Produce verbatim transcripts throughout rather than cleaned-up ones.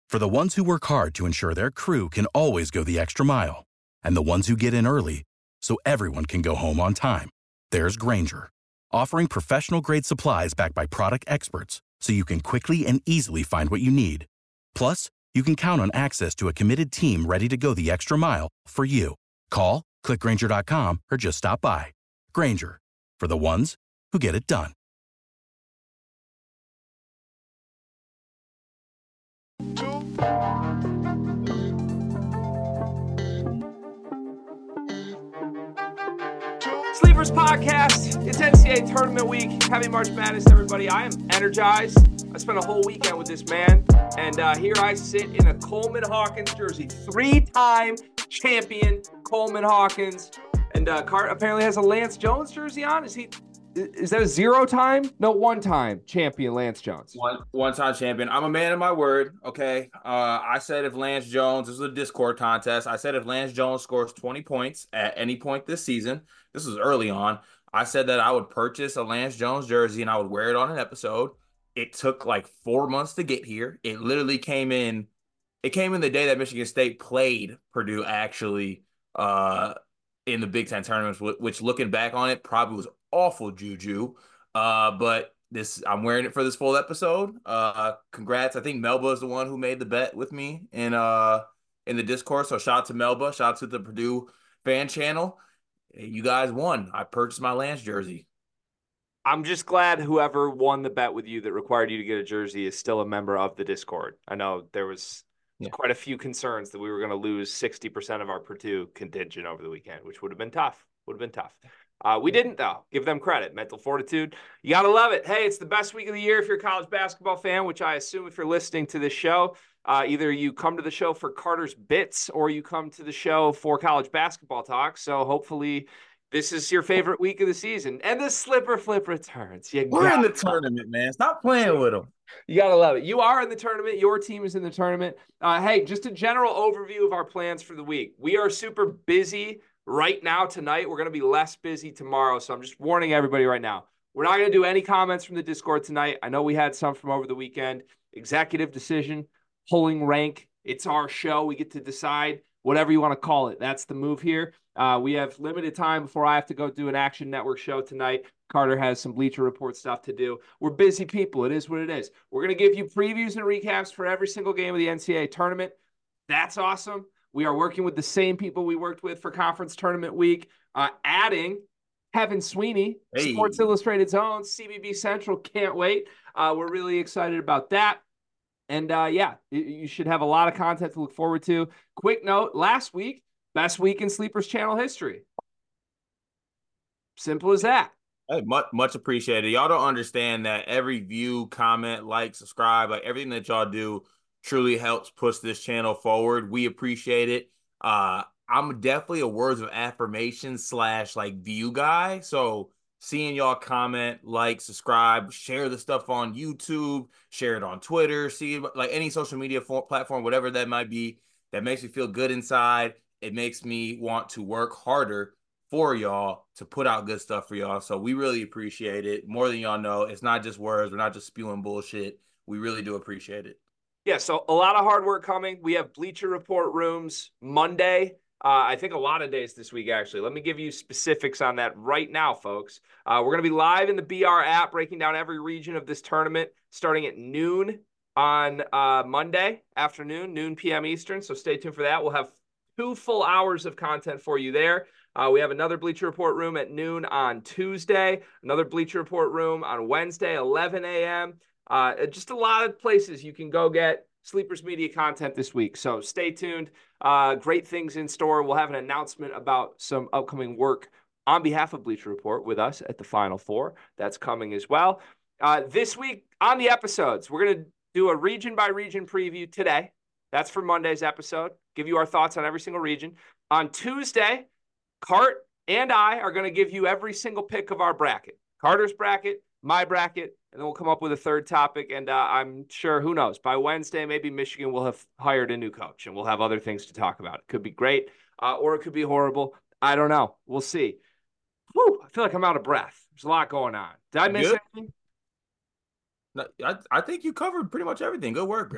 For the ones who work hard to ensure their crew can always go the extra mile, and the ones who get in early so everyone can go home on time, there's Grainger, offering professional-grade supplies backed by product experts so you can quickly and easily find what you need. Plus, you can count on access to a committed team ready to go the extra mile for you. Call, click Grainger dot com, or just stop by. Grainger, for the ones who get it done. Sleepers Podcast. It's N C A A Tournament Week. Happy March Madness, everybody. I am energized. I spent a whole weekend with this man, and uh, here I sit in a Coleman Hawkins jersey. Three-time champion Coleman Hawkins. And uh, Cart apparently has a Lance Jones jersey on. Is he? Is that a zero-time? No, one-time champion Lance Jones. One one-time champion. I'm a man of my word, okay? Uh, I said if Lance Jones, this was a Discord contest, I said if Lance Jones scores twenty points at any point this season, this was early on, I said that I would purchase a Lance Jones jersey and I would wear it on an episode. It took like four months to get here. It literally came in, it came in the day that Michigan State played Purdue actually uh, in the Big Ten tournaments, which looking back on it probably was awful juju. Uh, but this, I'm wearing it for this full episode. Uh, congrats. I think Melba is the one who made the bet with me in uh in the Discord. So shout out to Melba. Shout out to the Purdue fan channel. You guys won. I purchased my Lance jersey. I'm just glad whoever won the bet with you that required you to get a jersey is still a member of the Discord. I know there was yeah. quite a few concerns that we were going to lose sixty percent of our Purdue contingent over the weekend, which would have been tough. Would have been tough. Uh, we didn't, though. Give them credit. Mental fortitude. You got to love it. Hey, it's the best week of the year if you're a college basketball fan, which I assume if you're listening to this show, uh, either you come to the show for Carter's Bits or you come to the show for college basketball talk. So hopefully this is your favorite week of the season. And the Slipper Flip returns. You We're in the tournament, man. Stop playing with them. You got to love it. You are in the tournament. Your team is in the tournament. Uh, hey, just a general overview of our plans for the week. We are super busy right now tonight. We're going to be less busy tomorrow. So I'm just warning everybody right now. We're not going to do any comments from the Discord tonight. I know we had some from over the weekend. Executive decision, pulling rank. It's our show. We get to decide whatever you want to call it. That's the move here. Uh, we have limited time before I have to go do an Action Network show tonight. Carter has some Bleacher Report stuff to do. We're busy people. It is what it is. We're going to give you previews and recaps for every single game of the N C A A tournament. That's awesome. We are working with the same people we worked with for Conference Tournament Week, uh, adding Kevin Sweeney, hey. Sports Illustrated's own, C B B Central. Can't wait. Uh, we're really excited about that. And, uh, yeah, you should have a lot of content to look forward to. Quick note, last week, best week in Sleepers Channel history. Simple as that. Hey, much, much appreciated. Y'all don't understand that every view, comment, like, subscribe, like everything that y'all do truly helps push this channel forward. We appreciate it. Uh, I'm definitely a words of affirmation slash like view guy. So seeing y'all comment, like, subscribe, share the stuff on YouTube, share it on Twitter, see like any social media for, platform, whatever that might be, that makes me feel good inside. It makes me want to work harder for y'all to put out good stuff for y'all. So we really appreciate it more than y'all know. It's not just words. We're not just spewing bullshit. We really do appreciate it. Yeah, so a lot of hard work coming. We have Bleacher Report rooms Monday. Uh, I think a lot of days this week, actually. Let me give you specifics on that right now, folks. Uh, we're going to be live in the B R app, breaking down every region of this tournament, starting at noon on uh, Monday afternoon, noon p m Eastern. So stay tuned for that. We'll have two full hours of content for you there. Uh, we have another Bleacher Report room at noon on Tuesday, another Bleacher Report room on Wednesday, eleven a m Uh, just a lot of places you can go get Sleepers Media content this week. So stay tuned. Uh, great things in store. We'll have an announcement about some upcoming work on behalf of Bleacher Report with us at the Final Four. That's coming as well. Uh, this week on the episodes, we're going to do a region by region preview today. That's for Monday's episode. Give you our thoughts on every single region. On Tuesday, Cart and I are going to give you every single pick of our bracket. Carter's bracket, my bracket, and then we'll come up with a third topic. And uh, I'm sure, who knows, by Wednesday, maybe Michigan will have hired a new coach and we'll have other things to talk about. It could be great uh, or it could be horrible. I don't know. We'll see. Whew, I feel like I'm out of breath. There's a lot going on. Did I miss Good. anything? No, I, I think you covered pretty much everything. Good work, Greg.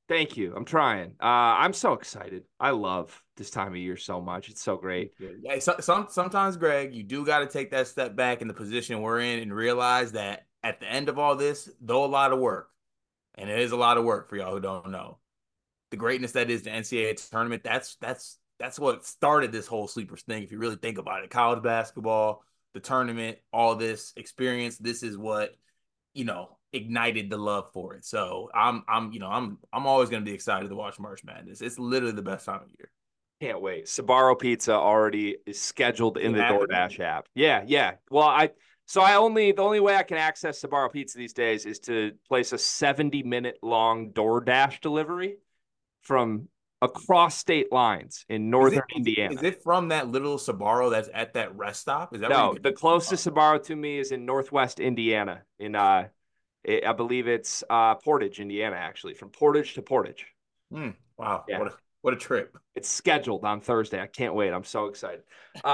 Thank you. I'm trying. Uh, I'm so excited. I love this time of year so much. It's so great. Yeah, so, some sometimes, Greg, you do got to take that step back in the position we're in and realize that at the end of all this, though a lot of work, and it is a lot of work for y'all who don't know, the greatness that is the N C double A tournament, that's that's that's what started this whole sleepers thing. If you really think about it, college basketball, the tournament, all this experience, this is what, you know, ignited the love for it. So I'm I'm you know I'm I'm always gonna be excited to watch March Madness. It's literally the best time of year. Can't wait. Sbarro Pizza already is scheduled in It the happened. DoorDash app. Yeah, yeah. Well, I so I only the only way I can access Sbarro Pizza these days is to place a seventy minute long DoorDash delivery from across state lines in Is northern it is, Indiana. is it from that little Sbarro that's at that rest stop? Is that where you No, get the closest Sbarro to me is in northwest Indiana. In uh, it, I believe it's uh Portage, Indiana, actually, from Portage to Portage. Hmm. Wow, Yeah. what a what a trip. It's scheduled on Thursday. I can't wait. I'm so excited.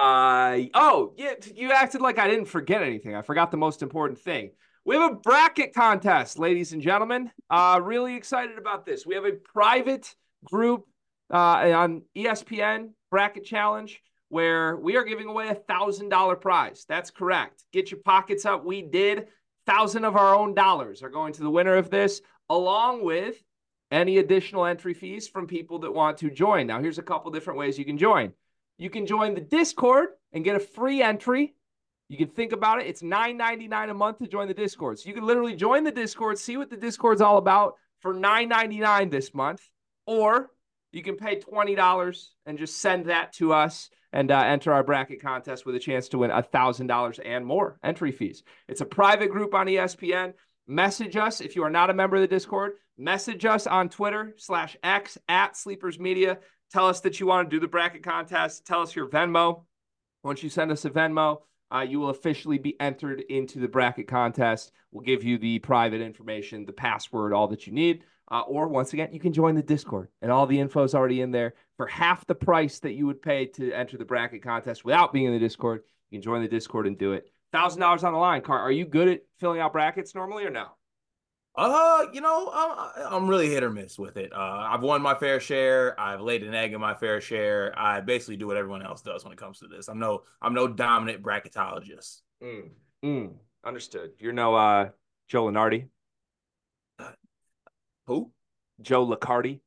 Uh oh, yeah, you acted like I didn't forget anything. I forgot the most important thing. We have a bracket contest, ladies and gentlemen. Uh really excited about this. We have a private group uh on E S P N bracket challenge where we are giving away a thousand dollar prize. That's correct. Get your pockets up. We did. Thousand of our own dollars are going to the winner of this, along with any additional entry fees from people that want to join. Now, here's a couple different ways you can join. You can join the Discord and get a free entry. You can think about it. It's nine ninety-nine a month to join the Discord. So you can literally join the Discord, see what the Discord's all about for nine ninety-nine this month, or you can pay twenty dollars and just send that to us and uh, enter our bracket contest with a chance to win one thousand dollars and more entry fees. It's a private group on E S P N. Message us if you are not a member of the Discord. Message us on Twitter slash X at Sleepers Media. Tell us that you want to do the bracket contest. Tell us your Venmo. Once you send us a Venmo, uh, you will officially be entered into the bracket contest. We'll give you the private information, the password, all that you need. Uh, or once again, you can join the Discord, and all the info is already in there for half the price that you would pay to enter the bracket contest without being in the Discord. You can join the Discord and do it. one thousand dollars on the line. Car, are you good at filling out brackets normally or no? Uh, you know, I'm I'm really hit or miss with it. Uh, I've won my fair share. I've laid an egg in my fair share. I basically do what everyone else does when it comes to this. I'm no I'm no dominant bracketologist. Mm, mm, understood. You're no uh, Joe Lenardi? Who? Joe Liccardi?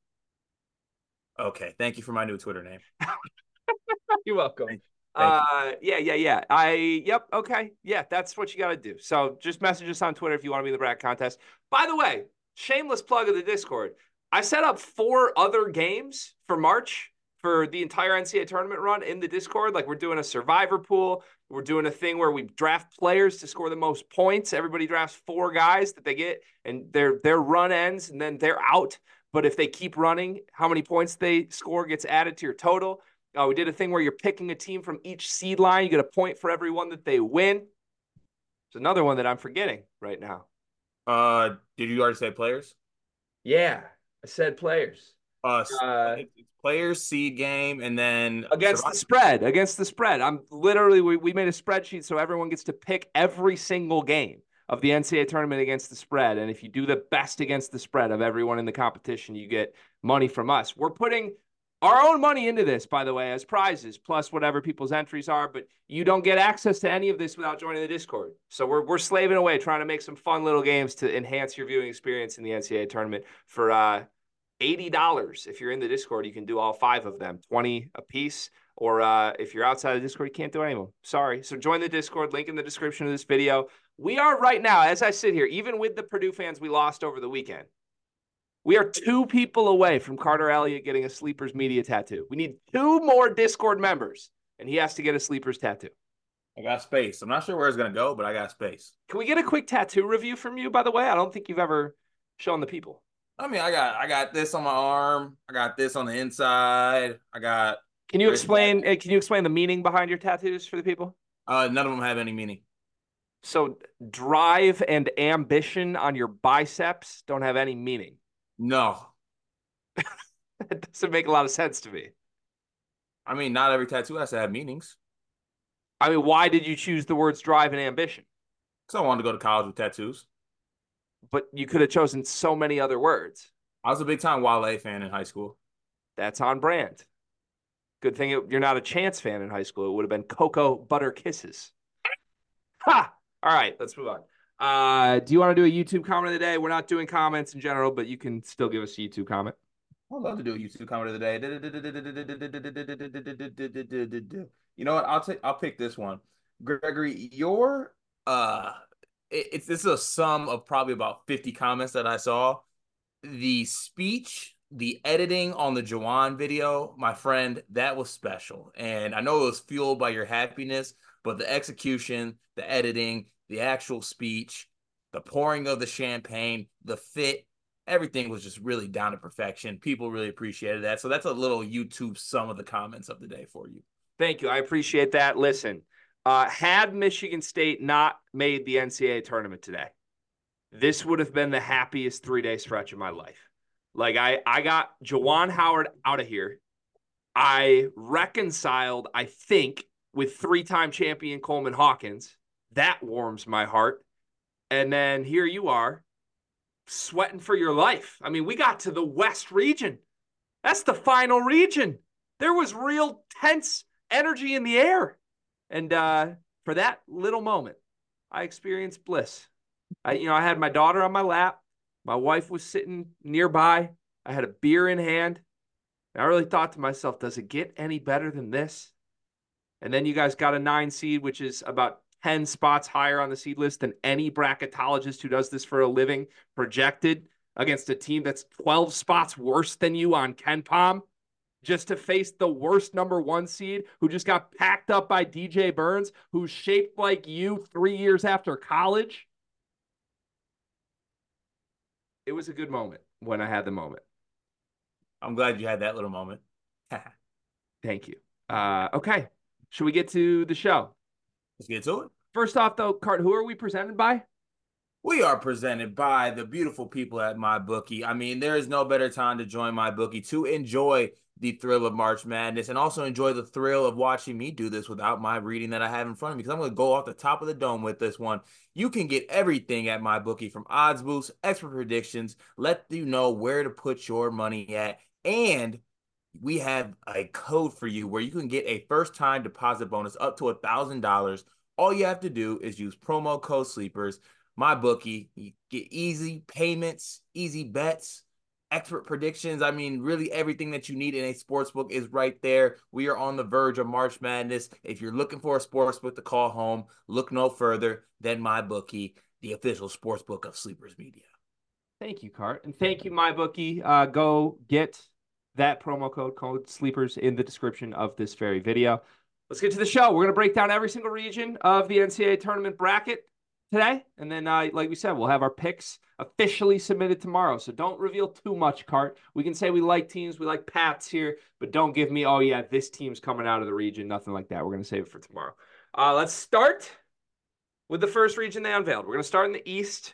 Okay, thank you for my new Twitter name. You're welcome. Thank, thank Uh, yeah, yeah, yeah. I, yep, okay. Yeah, that's what you got to do. So just message us on Twitter if you want to be in the bracket contest. By the way, shameless plug of the Discord. I set up four other games for March for the entire N C double A tournament run in the Discord. Like we're doing a survivor pool. We're doing a thing where we draft players to score the most points. Everybody drafts four guys that they get, and their their run ends, and then they're out. But if they keep running, how many points they score gets added to your total. Uh, we did a thing where you're picking a team from each seed line. You get a point for every one that they win. It's another one that I'm forgetting right now. Uh, did you already say players? Yeah, I said players. Uh, Uh, it's players, seed game, and then against survival. the spread. Against the spread. I'm literally we, we made a spreadsheet so everyone gets to pick every single game of the N C double A tournament against the spread. And if you do the best against the spread of everyone in the competition, you get money from us. We're putting our own money into this, by the way, as prizes, plus whatever people's entries are, but you don't get access to any of this without joining the Discord. So we're we're slaving away trying to make some fun little games to enhance your viewing experience in the N C double A tournament for uh, eighty dollars. If you're in the Discord, you can do all five of them, twenty a piece. Or uh, if you're outside the Discord, you can't do any of them. Sorry. So join the Discord, link in the description of this video. We are right now, as I sit here, even with the Purdue fans we lost over the weekend, we are two people away from Carter Elliott getting a Sleepers Media tattoo. We need two more Discord members, and he has to get a Sleepers tattoo. I got space. I'm not sure where it's gonna go, but I got space. Can we get a quick tattoo review from you, by the way? I don't think you've ever shown the people. I mean, I got I got this on my arm. I got this on the inside. I got. Can you explain? Can you explain the meaning behind your tattoos for the people? Uh, none of them have any meaning. So, drive and ambition on your biceps don't have any meaning. No. That doesn't make a lot of sense to me. I mean, not every tattoo has to have meanings. I mean, why did you choose the words drive and ambition? Because I wanted to go to college with tattoos. But you could have chosen so many other words. I was a big time Wale fan in high school. That's on brand. Good thing it, you're not a Chance fan in high school. It would have been Cocoa Butter Kisses. Ha! All right, let's move on. Uh, do you want to do a YouTube comment of the day? We're not doing comments in general, but you can still give us a YouTube comment. I'd love to do a YouTube comment of the day. You know what? I'll take. I'll pick this one. Gregory, your uh, it, it's this is a sum of probably about fifty comments that I saw. The speech, the editing on the Juwan video, my friend, that was special. And I know it was fueled by your happiness, but the execution, the editing, the actual speech, the pouring of the champagne, the fit, everything was just really down to perfection. People really appreciated that. So that's a little YouTube sum of the comments of the day for you. Thank you. I appreciate that. Listen, uh, had Michigan State not made the N C double A tournament today, this would have been the happiest three-day stretch of my life. Like, I, I got Juwan Howard out of here. I reconciled, I think, with three-time champion Coleman Hawkins. That warms my heart. And then here you are, sweating for your life. I mean, we got to the West region. That's the final region. There was real tense energy in the air. And uh, for that little moment, I experienced bliss. I, you know, I had my daughter on my lap. My wife was sitting nearby. I had a beer in hand. And I really thought to myself, does it get any better than this? And then you guys got a nine seed, which is about ten spots higher on the seed list than any bracketologist who does this for a living projected against a team that's twelve spots worse than you on KenPom, just to face the worst number one seed who just got packed up by D J Burns, who's shaped like you three years after college. It was a good moment when I had the moment. I'm glad you had that little moment. Thank you. Uh, okay. Should we get to the show? Let's get to it. First off, though, Cart, who are we presented by? We are presented by the beautiful people at MyBookie. I mean, there is no better time to join MyBookie to enjoy the thrill of March Madness and also enjoy the thrill of watching me do this without my reading that I have in front of me, because I'm going to go off the top of the dome with this one. You can get everything at MyBookie, from odds boosts, expert predictions, let you know where to put your money at, and we have a code for you where you can get a first-time deposit bonus up to one thousand dollars. All you have to do is use promo code SLEEPERS. MyBookie, you get easy payments, easy bets, expert predictions. I mean, really everything that you need in a sportsbook is right there. We are on the verge of March Madness. If you're looking for a sportsbook to call home, look no further than MyBookie, the official sportsbook of Sleepers Media. Thank you, Cart. And thank you, MyBookie. Uh, go get that promo code, code SLEEPERS, in the description of this very video. Let's get to the show. We're going to break down every single region of the N C double A tournament bracket today. And then, uh, like we said, we'll have our picks officially submitted tomorrow. So don't reveal too much, Cart. We can say we like teams, we like Pats here, but don't give me, oh, yeah, this team's coming out of the region. Nothing like that. We're going to save it for tomorrow. Uh, let's start with the first region they unveiled. We're going to start in the East.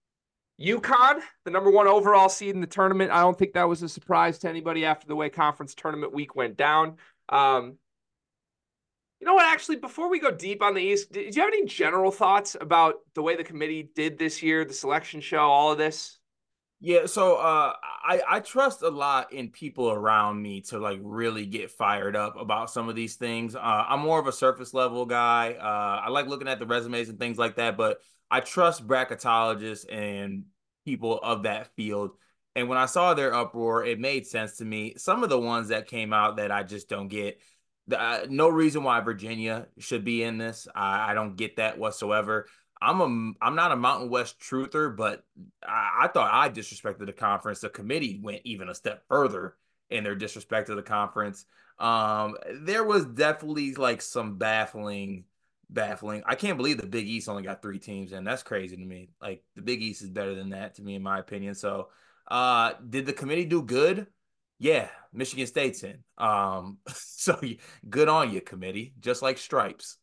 UConn, the number one overall seed in the tournament. I don't think that was a surprise to anybody after the way conference tournament week went down. Um, You know what, actually, before we go deep on the East, did you have any general thoughts about the way the committee did this year, the selection show, all of this? Yeah, so uh, I, I trust a lot in people around me to, like, really get fired up about some of these things. Uh, I'm more of a surface level guy. Uh, I like looking at the resumes and things like that, but I trust bracketologists and people of that field. And when I saw their uproar, it made sense to me. Some of the ones that came out that I just don't get, Uh, no reason why Virginia should be in this. I, I don't get that whatsoever. I'm a I'm not a Mountain West truther, but I, I thought I disrespected the conference. The committee went even a step further in their disrespect of the conference. Um, there was definitely like some baffling, baffling. I can't believe the Big East only got three teams in. That's crazy to me. Like, the Big East is better than that to me, in my opinion. So, uh, did the committee do good? Yeah, Michigan State's in. Um, so good on you, committee. Just like stripes.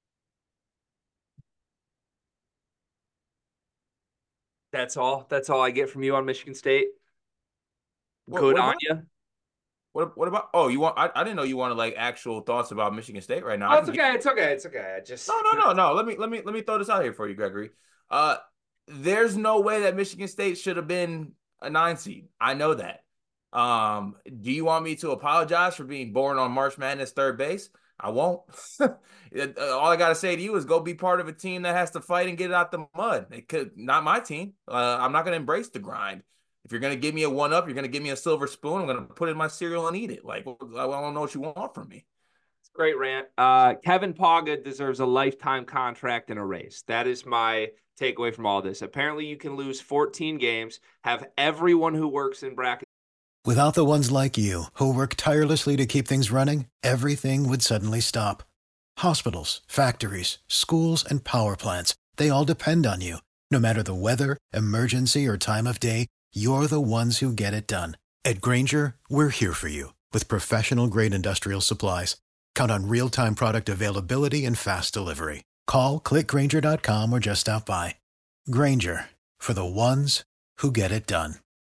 That's all. That's all I get from you on Michigan State. What, Good what on about, you. What, what about? Oh, you want? I, I didn't know you wanted like actual thoughts about Michigan State right now. Oh, it's okay. Get, it's okay. It's okay. I just no, no, no, no. Let me let me let me throw this out here for you, Gregory. Uh, there's no way that Michigan State should have been a nine seed. I know that. Um, do you want me to apologize for being born on March Madness third base? I won't. All I gotta say to you is go be part of a team that has to fight and get it out the mud. It could not my team. Uh, I'm not gonna embrace the grind. If you're gonna give me a one up, you're gonna give me a silver spoon. I'm gonna put it in my cereal and eat it. Like I don't know what you want from me. Great rant. Uh, Kevin Pogga deserves a lifetime contract and a raise. That is my takeaway from all this. Apparently, you can lose fourteen games, have everyone who works in bracket. Without the ones like you, who work tirelessly to keep things running, everything would suddenly stop. Hospitals, factories, schools, and power plants, they all depend on you. No matter the weather, emergency, or time of day, you're the ones who get it done. At Grainger, we're here for you with professional-grade industrial supplies. Count on real-time product availability and fast delivery. Call, click Grainger dot com, or just stop by. Grainger, for the ones who get it done.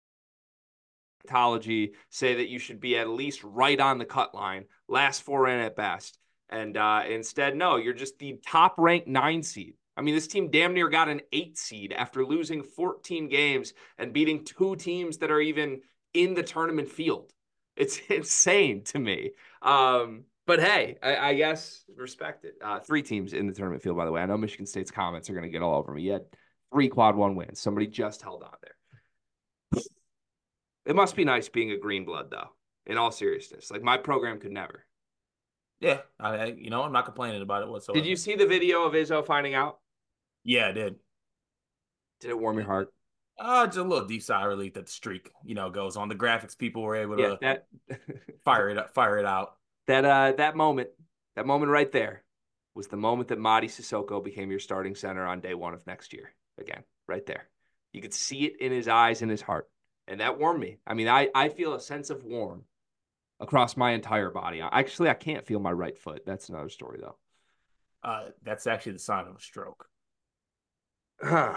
Say that you should be at least right on the cut line, last four in at best. And uh, instead, no, you're just the top-ranked nine seed. I mean, this team damn near got an eight seed after losing fourteen games and beating two teams that are even in the tournament field. It's insane to me. Um, but hey, I, I guess respect it. Uh, three teams in the tournament field, by the way. I know Michigan State's comments are going to get all over me. You had three quad one wins. Somebody just held on there. It must be nice being a green blood, though, in all seriousness. Like, my program could never. Yeah, I, you know, I'm not complaining about it whatsoever. Did you see the video of Izzo finding out? Yeah, I did. Did it warm your heart? Uh, just a little deep sigh of relief that the streak, you know, goes on. The graphics people were able yeah, to that... fire it up, fire it out. That uh, that moment, that moment right there, was the moment that Mady Sissoko became your starting center on day one of next year. Again, right there, you could see it in his eyes and his heart, and that warmed me. I mean, I I feel a sense of warm across my entire body. Actually, I can't feel my right foot. That's another story, though. Uh, that's actually the sign of a stroke. I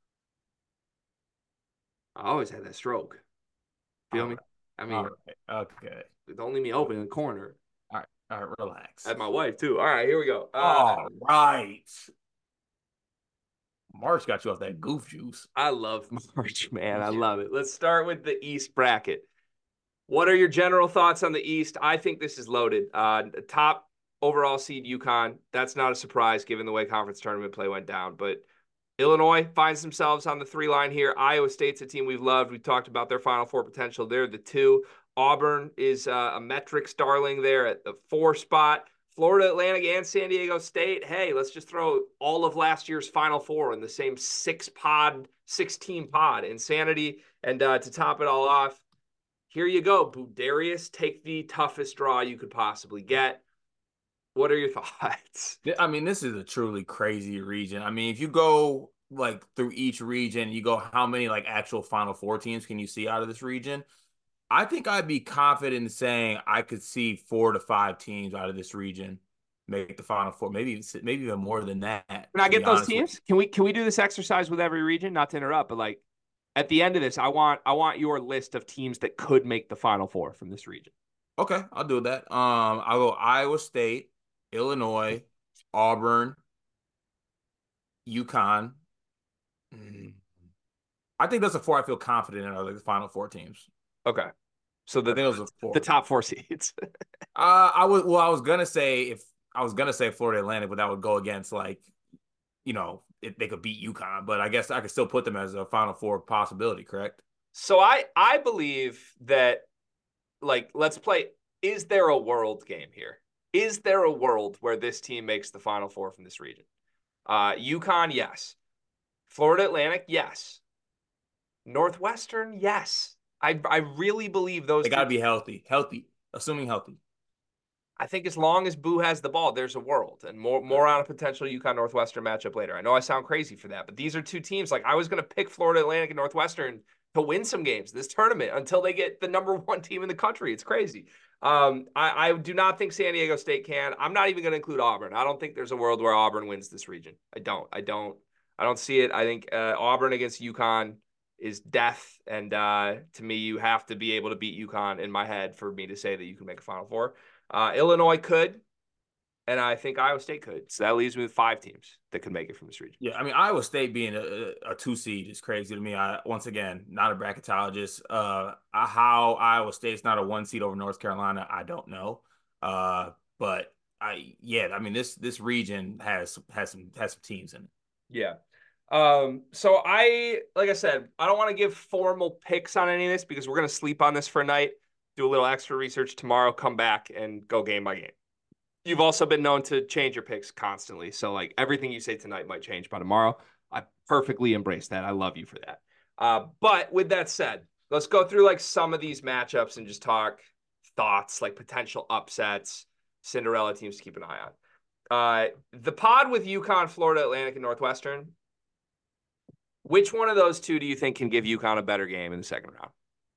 always had that stroke. Feel All me? right. I mean, right. Okay. Don't leave me open in the corner. All right. All right. Relax. I had my wife, too. All right. Here we go. Uh, All right. March got you off that goof juice. I love March, man. I love it. Let's start with the East bracket. What are your general thoughts on the East? I think this is loaded. Uh, top overall seed UConn. That's not a surprise given the way conference tournament play went down. But Illinois finds themselves on the three line here. Iowa State's a team we've loved. We've talked about their Final Four potential. They're the two. Auburn is uh, a metrics darling there at the four spot. Florida Atlantic and San Diego State. Hey, let's just throw all of last year's Final Four in the same six pod, six-team pod. Insanity. And uh, to top it all off, here you go, Budarius. Take the toughest draw you could possibly get. What are your thoughts? I mean, this is a truly crazy region. I mean, if you go like through each region, you go how many like actual Final Four teams can you see out of this region? I think I'd be confident in saying I could see four to five teams out of this region make the Final Four, maybe maybe even more than that. Can I get those teams? Can we can we do this exercise with every region? Not to interrupt, but like at the end of this, I want I want your list of teams that could make the Final Four from this region. Okay, I'll do that. Um, I'll go Iowa State, Illinois, Auburn, UConn. Mm. I think those are four I feel confident in are like the Final Four teams. Okay. So the, those are four. The top four seeds. uh, I was well, I was gonna say if I was gonna say Florida Atlantic, but that would go against like, you know, if they could beat UConn. But I guess I could still put them as a Final Four possibility, correct? So I I believe that, like, let's play. Is there a world game here? Is there a world where this team makes the Final Four from this region? Uh, UConn, yes. Florida Atlantic, yes. Northwestern, yes. I I really believe those. They got to be healthy, healthy, assuming healthy. I think as long as Boo has the ball, there's a world, and more more on a potential UConn Northwestern matchup later. I know I sound crazy for that, but these are two teams. Like I was going to pick Florida Atlantic and Northwestern to win some games this tournament until they get the number one team in the country. It's crazy. Um, I, I do not think San Diego State can. I'm not even going to include Auburn. I don't think there's a world where Auburn wins this region. I don't. I don't. I don't see it. I think uh, Auburn against UConn is death. And uh, to me, you have to be able to beat UConn in my head for me to say that you can make a Final Four. Uh, Illinois could. and I think Iowa State could. So that leaves me with five teams that could make it from this region. Yeah, I mean, Iowa State being a, a two seed is crazy to me. I once again not a bracketologist. Uh, how Iowa State's not a one seed over North Carolina, I don't know. Uh, but I yeah, I mean this this region has has some has some teams in it. Yeah. Um, so I, like I said, I don't want to give formal picks on any of this because we're going to sleep on this for a night, do a little extra research tomorrow, come back and go game by game. You've also been known to change your picks constantly. So like everything you say tonight might change by tomorrow. I perfectly embrace that. I love you for that. Uh, but with that said, let's go through like some of these matchups and just talk thoughts, like potential upsets, Cinderella teams to keep an eye on. Uh, the pod with UConn, Florida Atlantic, and Northwestern. Which one of those two do you think can give UConn a better game in the second round?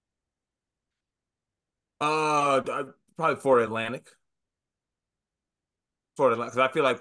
Uh, probably Florida Atlantic. Florida Atlantic, because I feel like.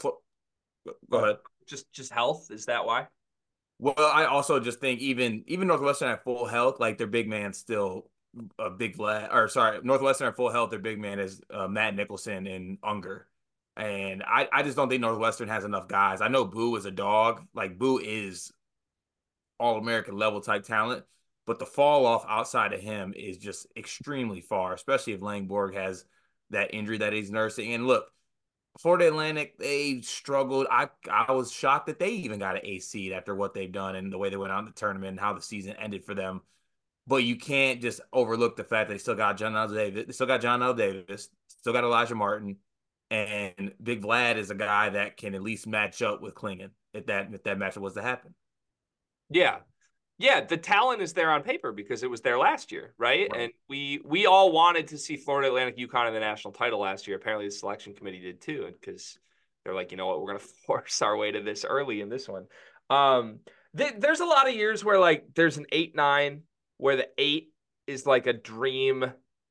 Go ahead. Just, just health. Is that why? Well, I also just think even even Northwestern at full health, like their big man still a big Vlad, or sorry, Northwestern at full health, their big man is uh, Matt Nicholson and Unger. And I, I just don't think Northwestern has enough guys. I know Boo is a dog. Like Boo is all-American level type talent, but the fall off outside of him is just extremely far, especially if Langborg has that injury that he's nursing. And look, Florida Atlantic, they struggled. I I was shocked that they even got an A seed after what they've done and the way they went on the tournament and how the season ended for them. But you can't just overlook the fact that they still got John L. Davis, they still got John L. Davis, still got Elijah Martin, and Big Vlad is a guy that can at least match up with Klingon if that if that matchup was to happen. Yeah. Yeah, the talent is there on paper because it was there last year, right? Right. And we we all wanted to see Florida Atlantic UConn in the national title last year. Apparently the selection committee did too, because they're like, you know what, we're going to force our way to this early in this one. Um, th- there's a lot of years where like there's an eight nine where the eight is like a dream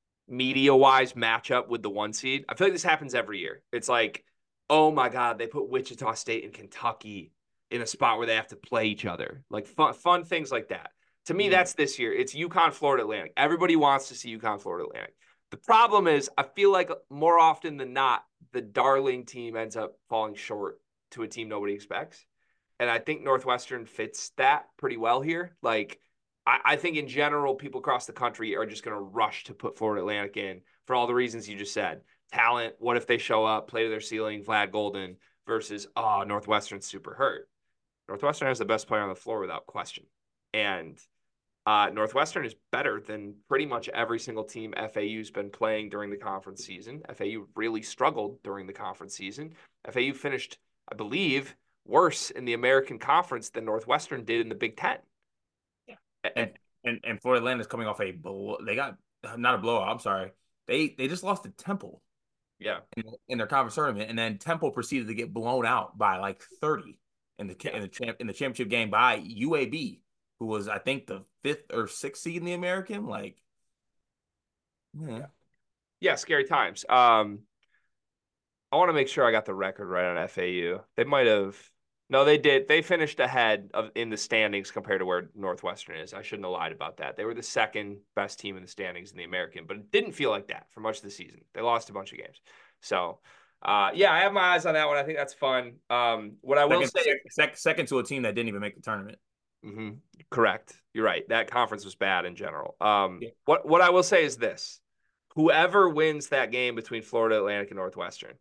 media-wise matchup with the one seed. I feel like this happens every year. It's like, oh my God, they put Wichita State and Kentucky in a spot where they have to play each other. Like fun, fun things like that. To me, that's this year. It's UConn, Florida Atlantic. Everybody wants to see UConn, Florida Atlantic. The problem is I feel like more often than not, the darling team ends up falling short to a team nobody expects. And I think Northwestern fits that pretty well here. Like, I, I think in general, people across the country are just going to rush to put Florida Atlantic in for all the reasons you just said. Talent, what if they show up, play to their ceiling, Vlad Golden versus, oh, Northwestern's super hurt. Northwestern has the best player on the floor without question. And uh, Northwestern is better than pretty much every single team F A U's been playing during the conference season. F A U really struggled during the conference season. F A U finished, I believe, worse in the American Conference than Northwestern did in the Big Ten. Yeah. And and, and Florida Atlantic is coming off a blow. They got not a blowout. I'm sorry. They they just lost to Temple. Yeah. In, in their conference tournament, and then Temple proceeded to get blown out by like thirty. In the yeah. in the champ in the championship game by U A B, who was I think the fifth or sixth seed in the American. Like, yeah, yeah, scary times. Um, I want to make sure I got the record right on F A U. They might have. No, they did. They finished ahead of in the standings compared to where Northwestern is. I shouldn't have lied about that. They were the second best team in the standings in the American, but it didn't feel like that for much of the season. They lost a bunch of games, so. Uh, yeah, I have my eyes on that one. I think that's fun. Um, what I will second, say, second, second to a team that didn't even make the tournament. Mm-hmm. Correct. You're right. That conference was bad in general. Um, yeah. what what I will say is this: whoever wins that game between Florida Atlantic and Northwestern,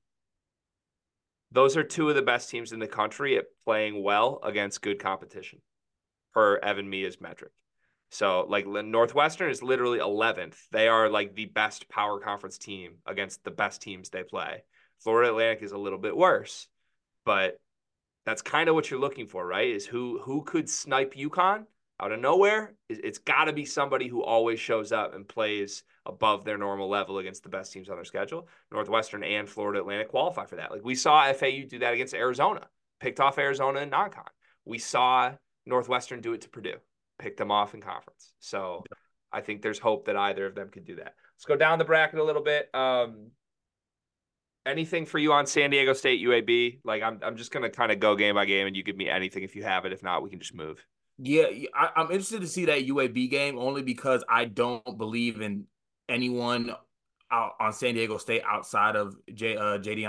those are two of the best teams in the country at playing well against good competition, per Evan Mia's metric. So, like, Northwestern is literally eleventh. They are like the best power conference team against the best teams they play. Florida Atlantic is a little bit worse, but that's kind of what you're looking for, right? Is who who could snipe UConn out of nowhere? It's got to be somebody who always shows up and plays above their normal level against the best teams on their schedule. Northwestern and Florida Atlantic qualify for that. Like we saw F A U do that against Arizona, picked off Arizona in non-con. We saw Northwestern do it to Purdue, picked them off in conference. So I think there's hope that either of them could do that. Let's go down the bracket a little bit. Um, Anything for you on San Diego State U A B? Like I'm, I'm just gonna kind of go game by game, and you give me anything if you have it. If not, we can just move. Yeah, I, I'm interested to see that U A B game only because I don't believe in anyone out on San Diego State outside of J, uh, Jadion Lee.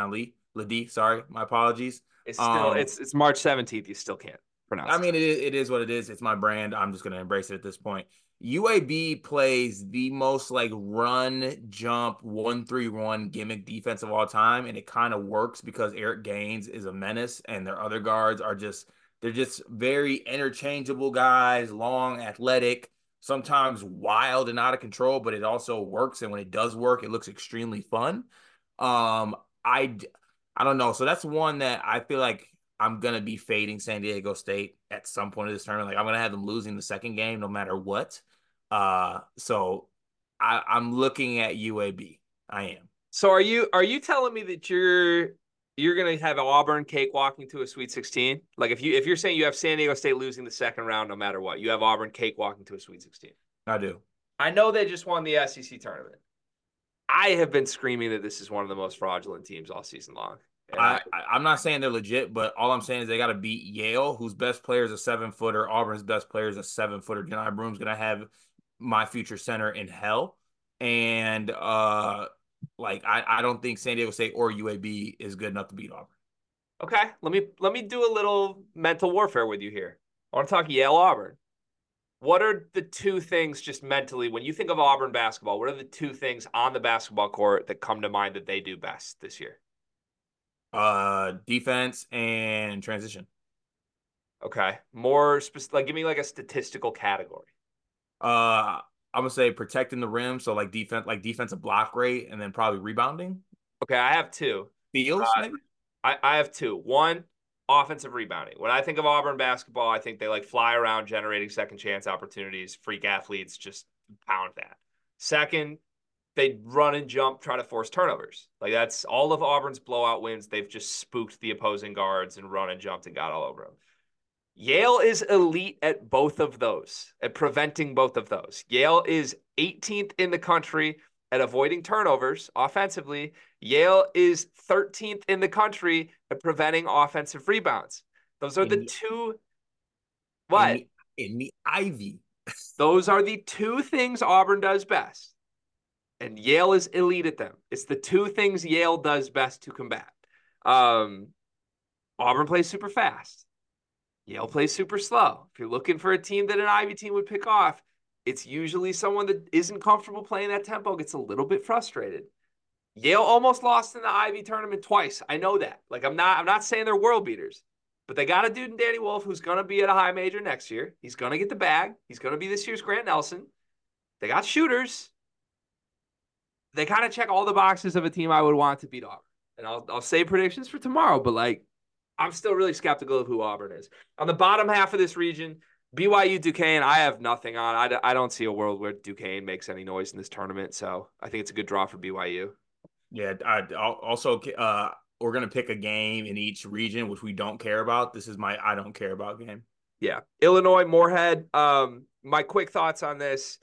Ladie, sorry, my apologies. It's still Um, it's it's March seventeenth. You still can't I pronounce it. mean, it is, it is what it is. It's my brand. I'm just going to embrace it at this point. U A B plays the most like run, jump, one three one gimmick defense of all time. And it kind of works because Eric Gaines is a menace and their other guards are just, they're just very interchangeable guys, long, athletic, sometimes wild and out of control, but it also works. And when it does work, it looks extremely fun. Um, I, I don't know. So that's one that I feel like I'm going to be fading San Diego State at some point of this tournament. Like I'm going to have them losing the second game no matter what. Uh, so I, I'm looking at U A B. I am. So are you are you telling me that you're you're gonna have Auburn cakewalking to a Sweet sixteen? Like if you if you're saying you have San Diego State losing the second round no matter what, you have Auburn cakewalking to a Sweet sixteen. I do. I know they just won the S E C tournament. I have been screaming that this is one of the most fraudulent teams all season long. I, I, I'm not saying they're legit, but all I'm saying is they got to beat Yale, whose best player is a seven footer. Auburn's best player is a seven footer. Johni Broome's going to have my future center in hell. And uh, like, I, I don't think San Diego State or U A B is good enough to beat Auburn. Okay. Let me, let me do a little mental warfare with you here. I want to talk Yale Auburn. What are the two things just mentally, when you think of Auburn basketball, what are the two things on the basketball court that come to mind that they do best this year? Uh, defense and transition. Okay. More specific, like give me like a statistical category. Uh, I'm gonna say protecting the rim, so like defense, like defensive block rate, and then probably rebounding. Okay, I have two. Steals, uh, maybe. I, I have two. One, offensive rebounding. When I think of Auburn basketball, I think they like fly around generating second chance opportunities, freak athletes, just pound that. Second, they run and jump, try to force turnovers. Like that's all of Auburn's blowout wins. They've just spooked the opposing guards and run and jumped and got all over them. Yale is elite at both of those, at preventing both of those. Yale is eighteenth in the country at avoiding turnovers offensively. Yale is thirteenth in the country at preventing offensive rebounds. Those are in the, the two. What? In the, in the Ivy. Those are the two things Auburn does best. And Yale is elite at them. It's the two things Yale does best to combat. Um, Auburn plays super fast. Yale plays super slow. If you're looking for a team that an Ivy team would pick off, it's usually someone that isn't comfortable playing that tempo, gets a little bit frustrated. Yale almost lost in the Ivy tournament twice. I know that. Like I'm not, I'm not saying they're world beaters, but they got a dude in Danny Wolf who's going to be at a high major next year. He's going to get the bag. He's going to be this year's Grant Nelson. They got shooters. They kind of check all the boxes of a team I would want to beat Auburn. And I'll, I'll say predictions for tomorrow, but like, I'm still really skeptical of who Auburn is. On the bottom half of this region, B Y U Duquesne, I have nothing on. I, I don't see a world where Duquesne makes any noise in this tournament, so I think it's a good draw for B Y U. Yeah, I also uh, we're gonna pick a game in each region, which we don't care about. This is my I don't care about game. Yeah, Illinois, Moorhead. Um, my quick thoughts on this.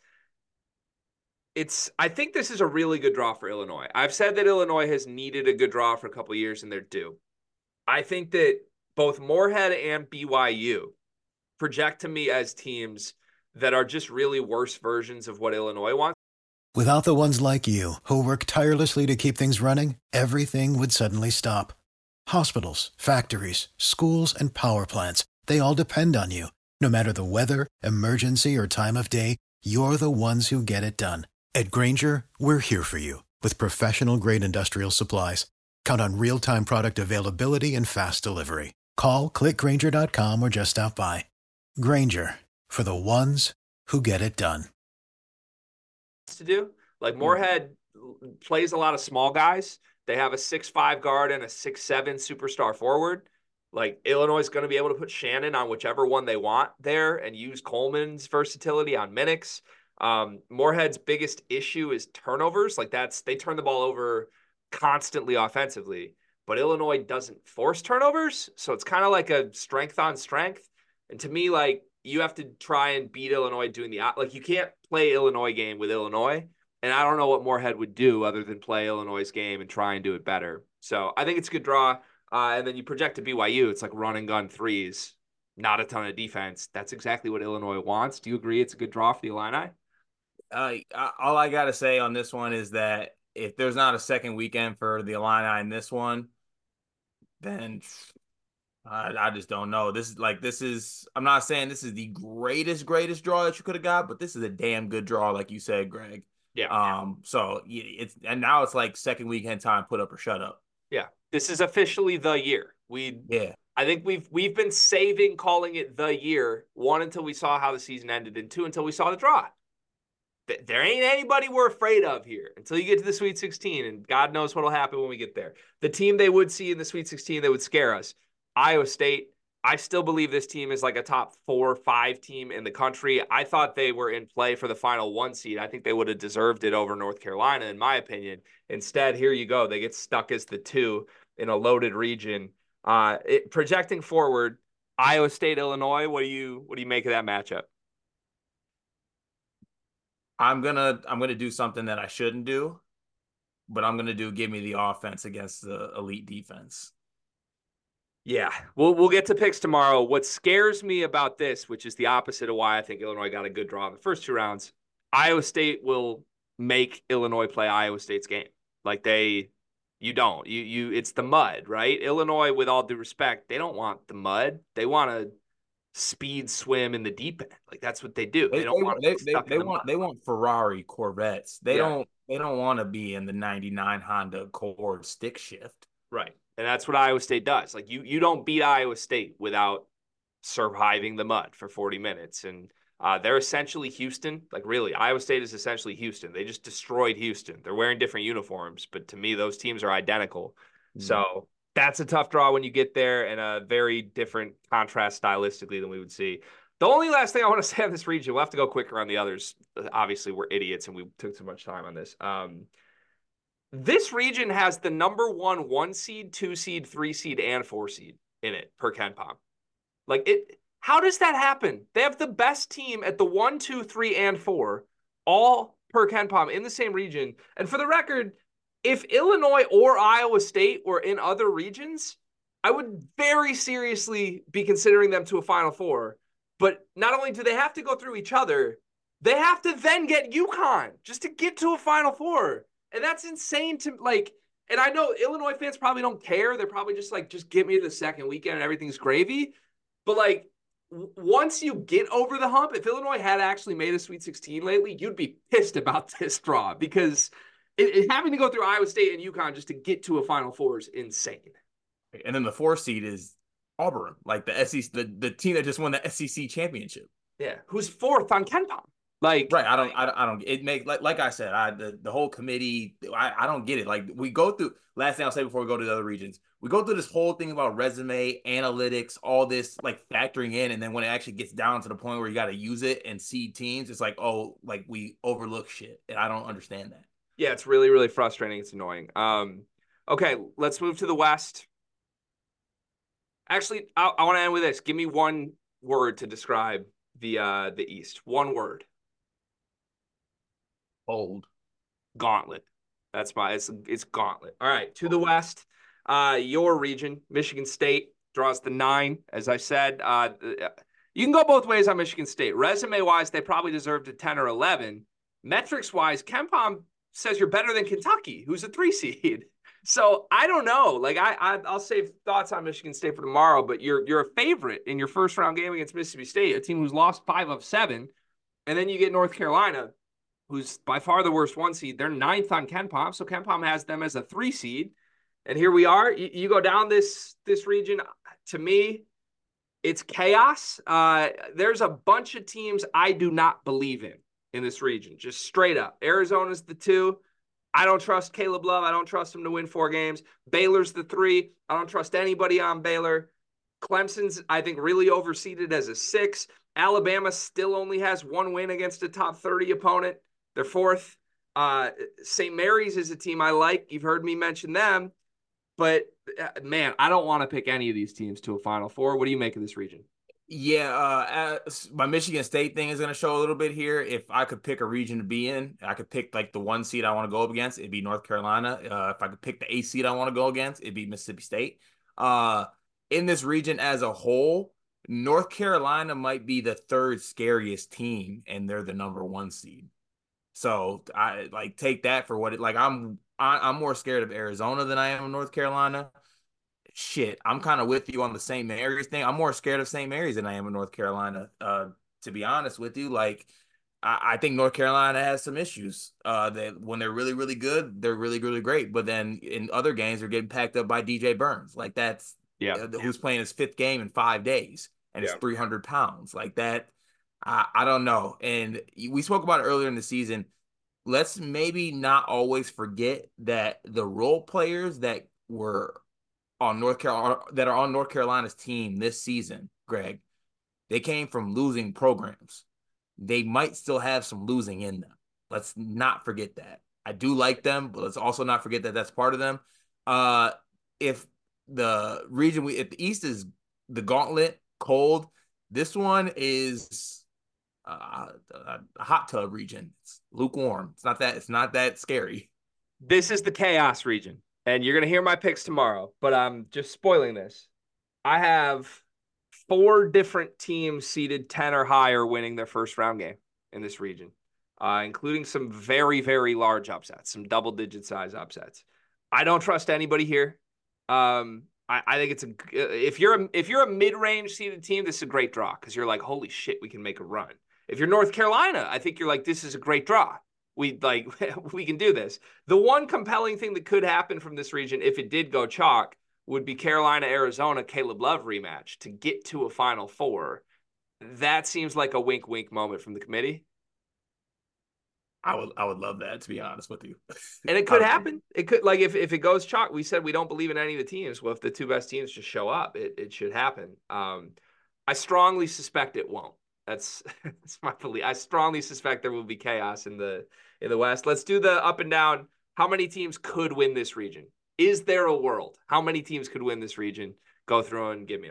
It's I think this is a really good draw for Illinois. I've said that Illinois has needed a good draw for a couple of years, and they're due. I think that both Moorhead and B Y U project to me as teams that are just really worse versions of what Illinois wants. Without the ones like you, who work tirelessly to keep things running, everything would suddenly stop. Hospitals, factories, schools, and power plants, they all depend on you. No matter the weather, emergency, or time of day, you're the ones who get it done. At Grainger, we're here for you with professional-grade industrial supplies. Count on real-time product availability and fast delivery. Call, click Grainger dot com, or just stop by. Grainger, for the ones who get it done. To do like Moorhead plays a lot of small guys. They have a six five guard and a six seven superstar forward. Like Illinois is going to be able to put Shannon on whichever one they want there and use Coleman's versatility on Minix. Um, Moorhead's biggest issue is turnovers. Like that's they turn the ball over constantly offensively, but Illinois doesn't force turnovers. So it's kind of like a strength on strength. And to me, like you have to try and beat Illinois doing the, like you can't play Illinois game with Illinois. And I don't know what Moorhead would do other than play Illinois' game and try and do it better. So I think it's a good draw. Uh, and then you project to B Y U. It's like run and gun threes, not a ton of defense. That's exactly what Illinois wants. Do you agree it's a good draw for the Illini? Uh, all I got to say on this one is that if there's not a second weekend for the Illini in this one, then I, I just don't know. This is like this is. I'm not saying this is the greatest greatest draw that you could have got, but this is a damn good draw, like you said, Greg. Yeah. Um. So it's and now it's like second weekend time. Put up or shut up. Yeah. This is officially the year. We. Yeah. I think we've we've been saving calling it the year, one until we saw how the season ended, and two until we saw the draw. There ain't anybody we're afraid of here until you get to the Sweet sixteen, and God knows what'll happen when we get there. The team they would see in the Sweet sixteen that would scare us, Iowa State. I still believe this team is like a top four, five team in the country. I thought they were in play for the final one seed. I think they would have deserved it over North Carolina, in my opinion. Instead, here you go. They get stuck as the two in a loaded region. Uh, it, projecting forward, Iowa State, Illinois. What do you what do you make of that matchup? I'm gonna I'm gonna do something that I shouldn't do, but I'm gonna do give me the offense against the elite defense. Yeah, we'll we'll get to picks tomorrow. What scares me about this, which is the opposite of why I think Illinois got a good draw in the first two rounds, Iowa State will make Illinois play Iowa State's game. Like they, you don't. You you. It's the mud, right? Illinois, with all due respect, they don't want the mud. They want to speed swim in the deep end. Like that's what they do. They, They, don't they, want they, to they, stuck they in the want mud. they want Ferrari Corvettes. They Yeah. don't they don't want to be in the ninety-nine Honda Accord stick shift. Right. And that's what Iowa State does. Like you you don't beat Iowa State without surviving the mud for forty minutes. And uh, they're essentially Houston. Like really, Iowa State is essentially Houston. They just destroyed Houston. They're wearing different uniforms, but to me, those teams are identical. Mm-hmm. So that's a tough draw when you get there, and a very different contrast stylistically than we would see. The only last thing I want to say on this region, we'll have to go quicker on the others. Obviously, we're idiots and we took too much time on this. Um, this region has the number one one seed, two seed, three seed, and four seed in it per KenPom. Like it, how does that happen? They have the best team at the one, two, three, and four, all per KenPom in the same region. And for the record, if Illinois or Iowa State were in other regions, I would very seriously be considering them to a Final Four. But not only do they have to go through each other, they have to then get UConn just to get to a Final Four. And that's insane to like, and I know Illinois fans probably don't care. They're probably just like, just get me to the second weekend and everything's gravy. But like, w- once you get over the hump, if Illinois had actually made a Sweet sixteen lately, you'd be pissed about this draw because it, it, having to go through Iowa State and UConn just to get to a Final Four is insane. And then the four seed is Auburn, like the S E C, the, the team that just won the S E C championship. Yeah, who's fourth on KenPom? Like, right? I don't, I don't, I don't. It makes like, like I said, I the, the whole committee. I, I don't get it. Like we go through. Last thing I'll say before we go to the other regions, we go through this whole thing about resume analytics, all this like factoring in, and then when it actually gets down to the point where you got to use it and seed teams, it's like, oh, like we overlook shit, and I don't understand that. Yeah, it's really, really frustrating. It's annoying. Um, okay, let's move to the West. Actually, I, I want to end with this. Give me one word to describe the uh, the East. One word. Bold. Gauntlet. That's my. It's it's gauntlet. All right, to the West. Uh, your region, Michigan State draws the nine. As I said, uh, you can go both ways on Michigan State. Resume wise, they probably deserved a ten or eleven. Metrics wise, KenPom says you're better than Kentucky, who's a three seed. So I don't know. Like I, I, I'll save thoughts on Michigan State for tomorrow. But you're you're a favorite in your first round game against Mississippi State, a team who's lost five of seven, and then you get North Carolina, who's by far the worst one seed. They're ninth on KenPom, so KenPom has them as a three seed. And here we are. You, you go down this this region. To me, it's chaos. Uh, there's a bunch of teams I do not believe in in this region, just straight up. Arizona's the two. I don't trust Caleb Love. I don't trust him to win four games. Baylor's the three. I don't trust anybody on Baylor. Clemson's, I think, really overseeded as a six. Alabama still only has one win against a top thirty opponent. They're fourth. Uh, Saint Mary's is a team I like. You've heard me mention them. But, uh, man, I don't want to pick any of these teams to a Final Four. What do you make of this region? Yeah, uh, my Michigan State thing is going to show a little bit here. If I could pick a region to be in, I could pick like the one seed I want to go up against. It'd be North Carolina. Uh, if I could pick the eight seed I want to go against, it'd be Mississippi State. Uh, in this region as a whole, North Carolina might be the third scariest team, and they're the number one seed. So I like take that for what it like. I'm I, I'm more scared of Arizona than I am of North Carolina. shit, I'm kind of with you on the Saint Mary's thing. I'm more scared of Saint Mary's than I am of North Carolina. Uh, to be honest with you, like I, I think North Carolina has some issues. Uh, that when they're really, really good, they're really, really great. But then in other games, they're getting packed up by D J Burns. Like that's Yeah. uh, who's playing his fifth game in five days and Yeah. it's three hundred pounds. Like that, I, I don't know. And we spoke about it earlier in the season. Let's maybe not always forget that the role players that were on North Carolina that are on North Carolina's team this season, Greg, they came from losing programs. They might still have some losing in them. Let's not forget that. I do like them, but let's also not forget that that's part of them. Uh, if the region we if the East is the gauntlet cold, this one is uh, a, a hot tub region. It's lukewarm. It's not that. It's not that scary. This is the chaos region, and you're gonna hear my picks tomorrow. But I'm just spoiling this. I have four different teams seeded ten or higher winning their first round game in this region, uh, including some very, very large upsets, some double-digit size upsets. I don't trust anybody here. Um, I, I think it's a if you're a if you're a mid-range seeded team, this is a great draw because you're like, holy shit, we can make a run. If you're North Carolina, I think you're like, this is a great draw. We like we can do this. The one compelling thing that could happen from this region, if it did go chalk, would be Carolina, Arizona, Caleb Love rematch to get to a Final Four. That seems like a wink, wink moment from the committee. I would, I would love that, to be honest with you. And it could happen. It could, like, if, if it goes chalk, we said we don't believe in any of the teams. Well, if the two best teams just show up, it, it should happen. Um, I strongly suspect it won't. That's that's my belief. I strongly suspect there will be chaos in the in the West. Let's do the up and down. How many teams could win this region? Is there a world? How many teams could win this region? Go through and give me them.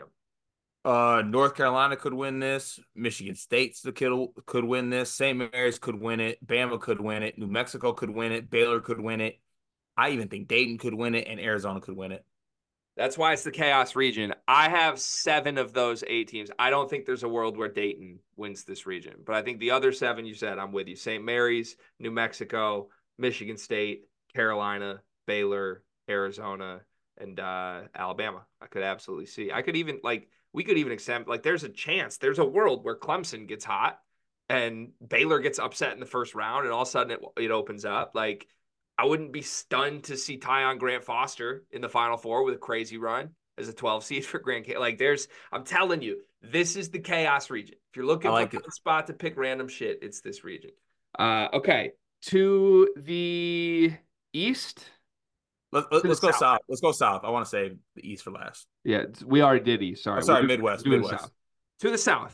Uh, North Carolina could win this. Michigan State could could win this. Saint Mary's could win it. Bama could win it. New Mexico could win it. Baylor could win it. I even think Dayton could win it, and Arizona could win it. That's why it's the chaos region. I have seven of those eight teams. I don't think there's a world where Dayton wins this region, but I think the other seven you said, I'm with you. Saint Mary's, New Mexico, Michigan State, Carolina, Baylor, Arizona, and uh, Alabama. I could absolutely see. I could even, like, we could even accept, like, there's a chance, there's a world where Clemson gets hot and Baylor gets upset in the first round and all of a sudden it, it opens up. Like, I wouldn't be stunned to see Tyon Grant Foster in the Final Four with a crazy run as a twelve seed for Grand Canyon. Like, there's, I'm telling you, this is the chaos region. If you're looking like for a spot to pick random shit, it's this region. Uh, okay, to the East. Let's, let's, let's go south. south. Let's go south. I want to save the East for last. Yeah, we already did East. Sorry. I'm sorry, doing, Midwest. Midwest. South. To the South.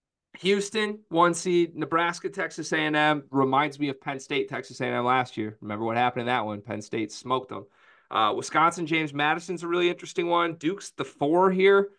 Houston, one seed. Nebraska, Texas A and M. Reminds me of Penn State, Texas A and M last year. Remember what happened in that one? Penn State smoked them. Uh, Wisconsin, James Madison's a really interesting one. Duke's the four here.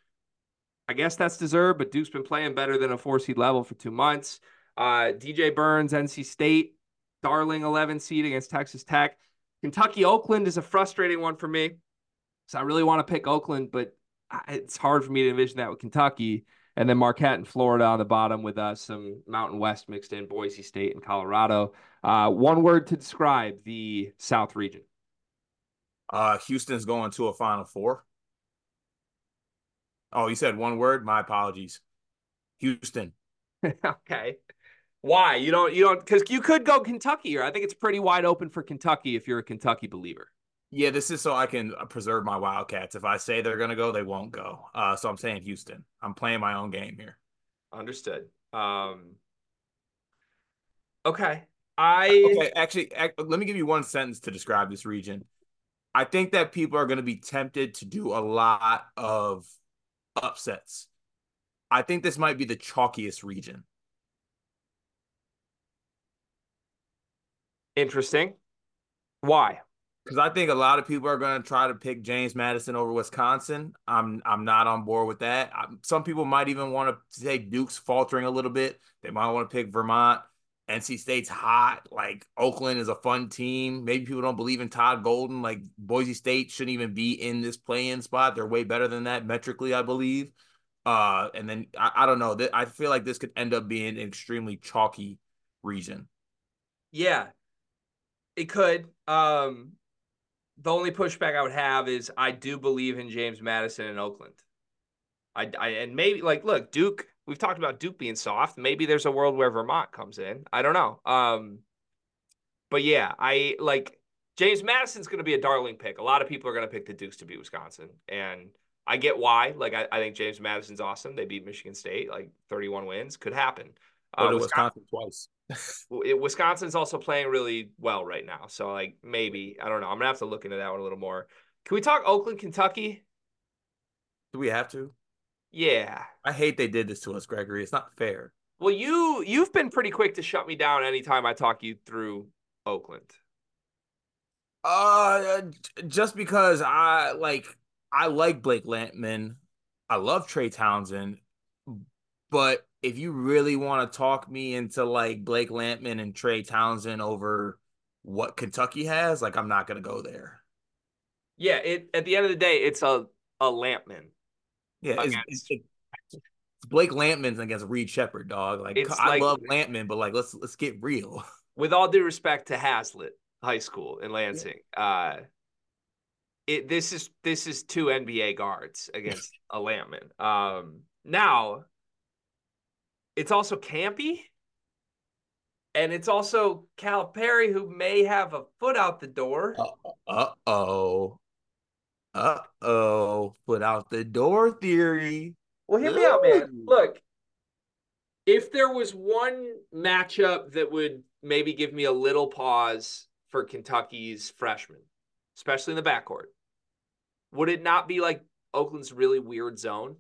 I guess that's deserved, but Duke's been playing better than a four seed level for two months. Uh, D J Burns, N C State. Darling, eleven seed against Texas Tech. Kentucky, Oakland is a frustrating one for me. So I really want to pick Oakland, but it's hard for me to envision that with Kentucky. And then Marquette and Florida on the bottom with uh, some Mountain West mixed in, Boise State and Colorado. Uh, one word to describe the South region. Uh, Houston's going to a Final Four. Oh, you said one word? My apologies. Houston. Okay. Why? You don't, you don't, because you could go Kentucky, or I think it's pretty wide open for Kentucky if you're a Kentucky believer. Yeah, this is so I can preserve my Wildcats. If I say they're going to go, they won't go. Uh, so I'm saying Houston. I'm playing my own game here. Understood. Um, okay. I Okay, actually, let me give you one sentence to describe this region. I think that people are going to be tempted to do a lot of upsets. I think this might be the chalkiest region. Interesting. Why? Because I think a lot of people are going to try to pick James Madison over Wisconsin. I'm I'm not on board with that. I, some people might even want to say Duke's faltering a little bit. They might want to pick Vermont. N C State's hot. Like, Oakland is a fun team. Maybe people don't believe in Todd Golden. Like, Boise State shouldn't even be in this play-in spot. They're way better than that metrically, I believe. Uh, and then, I, I don't know. I feel like this could end up being an extremely chalky region. Yeah, it could. Um, The only pushback I would have is I do believe in James Madison in Oakland. I, I and maybe like look, Duke, we've talked about Duke being soft. Maybe there's a world where Vermont comes in. I don't know. Um, but yeah, I like James Madison's going to be a darling pick. A lot of people are going to pick the Dukes to beat Wisconsin, and I get why. Like I, I think James Madison's awesome. They beat Michigan State, like thirty-one wins, could happen. Go Uh, to Wisconsin, Wisconsin twice. Wisconsin's also playing really well right now. So like maybe I don't know. I'm gonna have to look into that one a little more. Can we talk Oakland, Kentucky? Do we have to? Yeah. I hate they did this to us, Gregory. It's not fair. Well, you you've been pretty quick to shut me down anytime I talk you through Oakland. Uh, just because I like I like Blake Lampman, I love Trey Townsend, but if you really want to talk me into like Blake Lampman and Trey Townsend over what Kentucky has, like I'm not gonna go there. Yeah, it at the end of the day, it's a a Lampman. Yeah, it's, it's, it's Blake Lampman against Reed Shepherd, dog. Like it's I like, love Lampman, but like let's let's get real. With all due respect to Hazlitt High School in Lansing, yeah. uh, it this is this is two N B A guards against a Lampman. Um, now, it's also Campy, and it's also Calipari, who may have a foot out the door. Uh oh. Uh oh, put out the door theory. Well, hear me out, man. Look, if there was one matchup that would maybe give me a little pause for Kentucky's freshmen, especially in the backcourt, would it not be like Oakland's really weird zone?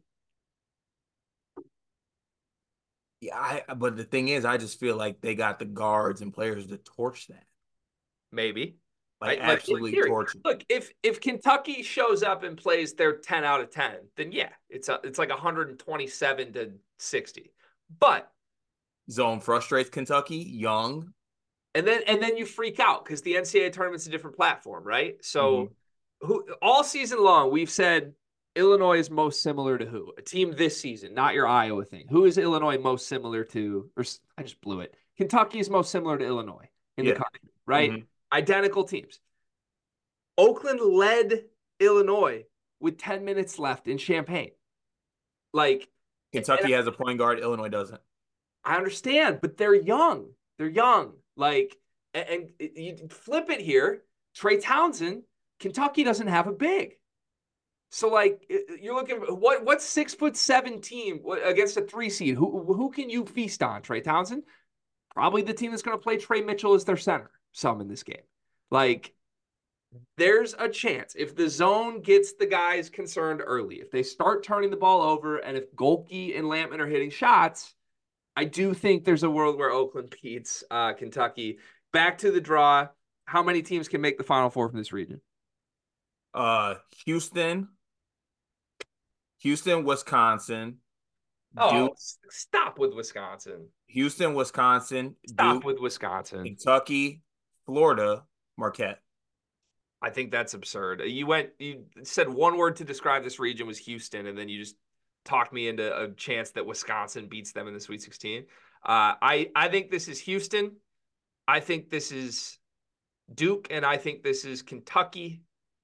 Yeah, I, but the thing is, I just feel like they got the guards and players to torch that. Maybe. Like, I, actually like, torch it. Look, if if Kentucky shows up and plays their ten out of ten, then yeah, it's a, it's like one twenty-seven to sixty. But zone frustrates Kentucky, young. And then and then you freak out because the N C double A tournament's a different platform, right? So mm-hmm. who all season long we've said Illinois is most similar to who? A team this season, not your Iowa thing. Who is Illinois most similar to? Or I just blew it. Kentucky is most similar to Illinois in yeah. the country, right? Mm-hmm. Identical teams. Oakland led Illinois with ten minutes left in Champaign. Like Kentucky has a point guard, Illinois doesn't. I understand, but they're young. They're young. Like, and, and you flip it here. Trey Townsend, Kentucky doesn't have a big. So, like, you're looking what what six foot seven team against a three seed? Who who can you feast on? Trey Townsend, probably the team that's going to play Trey Mitchell as their center. Some in this game, like, there's a chance if the zone gets the guys concerned early, if they start turning the ball over, and if Golke and Lampman are hitting shots, I do think there's a world where Oakland beats uh, Kentucky. Back to the draw. How many teams can make the Final Four from this region? Uh, Houston, Houston, Wisconsin. Oh, Duke, stop with Wisconsin. Houston, Wisconsin. Stop Duke, with Wisconsin. Kentucky, Florida, Marquette. I think that's absurd. You went, you said one word to describe this region was Houston, and then you just talked me into a chance that Wisconsin beats them in the Sweet sixteen. Uh, I, I think this is Houston. I think this is Duke, and I think this is Kentucky.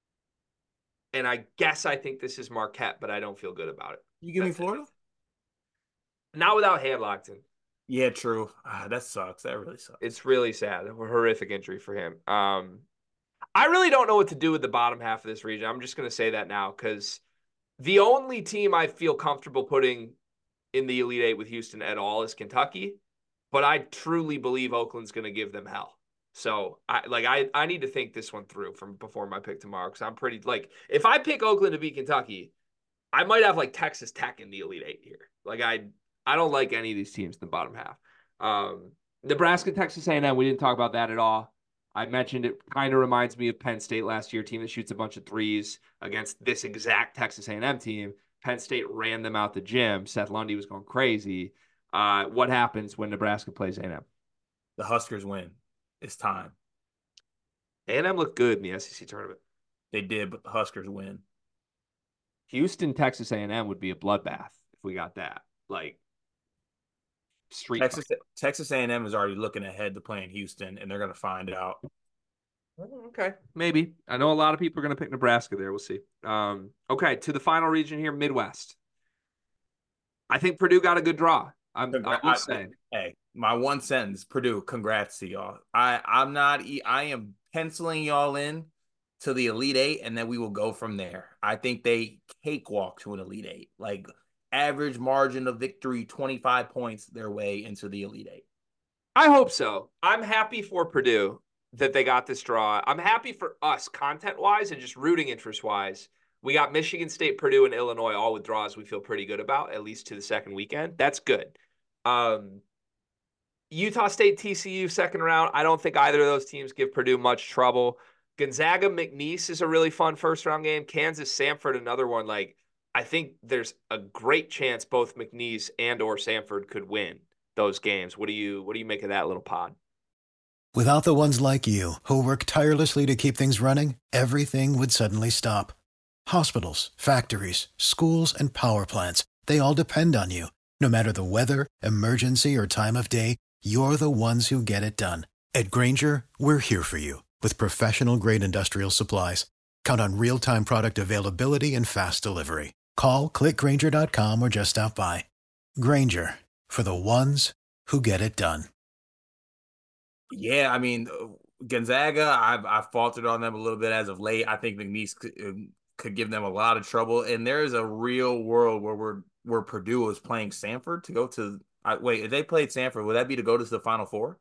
And I guess I think this is Marquette, but I don't feel good about it. You give me Florida? Not without Hamilton. Yeah, true. Ah, that sucks. That really sucks. It's really sad. A horrific injury for him. Um, I really don't know what to do with the bottom half of this region. I'm just going to say that now because the only team I feel comfortable putting in the Elite Eight with Houston at all is Kentucky, but I truly believe Oakland's going to give them hell. So I like I I need to think this one through from before my pick tomorrow because I'm pretty like if I pick Oakland to beat Kentucky, I might have like Texas Tech in the Elite Eight here. Like I I don't like any of these teams in the bottom half. Um, Nebraska, Texas A and M, we didn't talk about that at all. I mentioned it kind of reminds me of Penn State last year, team that shoots a bunch of threes against this exact Texas A and M team. Penn State ran them out the gym. Seth Lundy was going crazy. Uh, what happens when Nebraska plays A and M? The Huskers win. It's time. A and M looked good in the S E C tournament. They did, but the Huskers win. Houston, Texas A and M would be a bloodbath if we got that. Like, street Texas fight. Texas A and M is already looking ahead to playing Houston, and they're going to find out. Okay, maybe. I know a lot of people are going to pick Nebraska there. We'll see. Um, okay, to the final region here, Midwest. I think Purdue got a good draw. I'm, I Congra- will I, say. hey, my one sentence, Purdue, congrats to y'all. I, I'm not, e- I am penciling y'all in to the Elite Eight, and then we will go from there. I think they cakewalk to an Elite Eight. Like average margin of victory, twenty-five points their way into the Elite Eight. I hope so. I'm happy for Purdue that they got this draw. I'm happy for us content-wise and just rooting interest-wise. We got Michigan State, Purdue, and Illinois all with draws we feel pretty good about, at least to the second weekend. That's good. Um, Utah State, T C U, second round. I don't think either of those teams give Purdue much trouble. Gonzaga, McNeese is a really fun first-round game. Kansas, Samford, another one. Like, I think there's a great chance both McNeese and or Samford could win those games. What do you what do you make of that little pod? Without the ones like you, who work tirelessly to keep things running, everything would suddenly stop. Hospitals, factories, schools, and power plants, they all depend on you. No matter the weather, emergency, or time of day, you're the ones who get it done. At Grainger, we're here for you with professional-grade industrial supplies. Count on real-time product availability and fast delivery. Call, click Grainger dot com, or just stop by. Grainger, for the ones who get it done. Yeah, I mean, Gonzaga, I've I've faltered on them a little bit as of late. I think McNeese could, could give them a lot of trouble, and there is a real world where we're where Purdue is playing Samford to go to. I, wait, if they played Samford, would that be to go to the Final Four,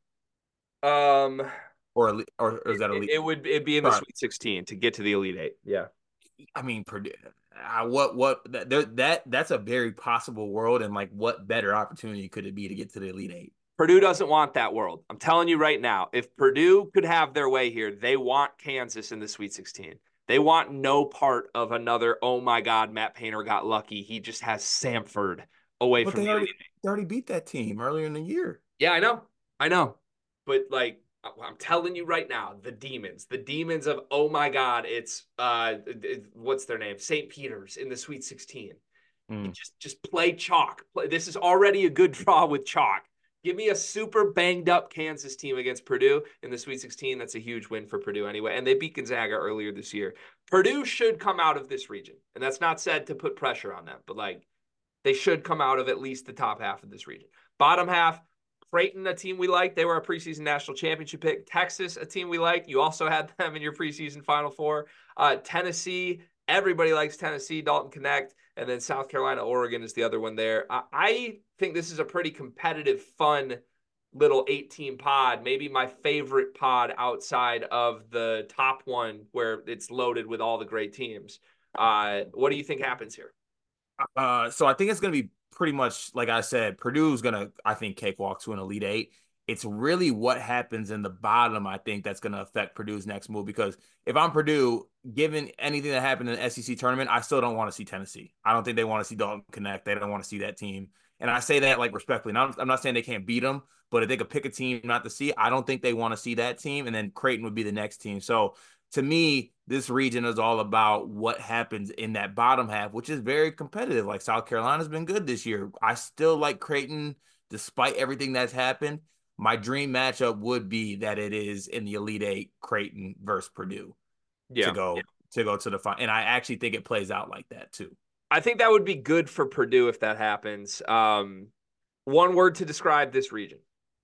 Um, or or, or is that it, elite? it would it'd be in the Sorry. Sweet sixteen to get to the Elite Eight. Yeah. I mean, Purdue. Uh, what what that there, that that's a very possible world, and like, what better opportunity could it be to get to the Elite Eight? Purdue doesn't want that world. I'm telling you right now, if Purdue could have their way here, they want Kansas in the Sweet sixteen. They want no part of another, oh my God, Matt Painter got lucky. He just has Samford away But from they the already Elite Eight. they already beat that team earlier in the year. Yeah, I know. I know. But like, I'm telling you right now, the demons, the demons of, oh my God, it's, uh, what's their name? Saint Peter's in the Sweet sixteen. Mm. Just, just play chalk. Play, this is already a good draw with chalk. Give me a super banged up Kansas team against Purdue in the Sweet sixteen. That's a huge win for Purdue anyway. And they beat Gonzaga earlier this year. Purdue should come out of this region. And that's not said to put pressure on them, but like, they should come out of at least the top half of this region. Bottom half, Creighton, a team we like. They were a preseason national championship pick. Texas, a team we like. You also had them in your preseason Final Four. Uh, Tennessee, everybody likes Tennessee. Dalton Connect. And then South Carolina, Oregon is the other one there. I, I think this is a pretty competitive, fun little eight-team pod. Maybe my favorite pod outside of the top one where it's loaded with all the great teams. Uh, what do you think happens here? Uh, so I think it's going to be pretty much like I said. Purdue's going to, I think, cakewalk to an Elite Eight. It's really what happens in the bottom, I think, that's going to affect Purdue's next move. Because if I'm Purdue, given anything that happened in the S E C tournament, I still don't want to see Tennessee. I don't think they want to see Dalton Connect. They don't want to see that team. And I say that like respectfully. Now, I'm not saying they can't beat them, but if they could pick a team not to see, I don't think they want to see that team. And then Creighton would be the next team. So to me, this region is all about what happens in that bottom half, which is very competitive. Like South Carolina's been good this year. I still like Creighton despite everything that's happened. My dream matchup would be that it is in the Elite Eight, Creighton versus Purdue, yeah. to go yeah. to go to the final. And I actually think it plays out like that too. I think that would be good for Purdue if that happens. Um, one word to describe this region.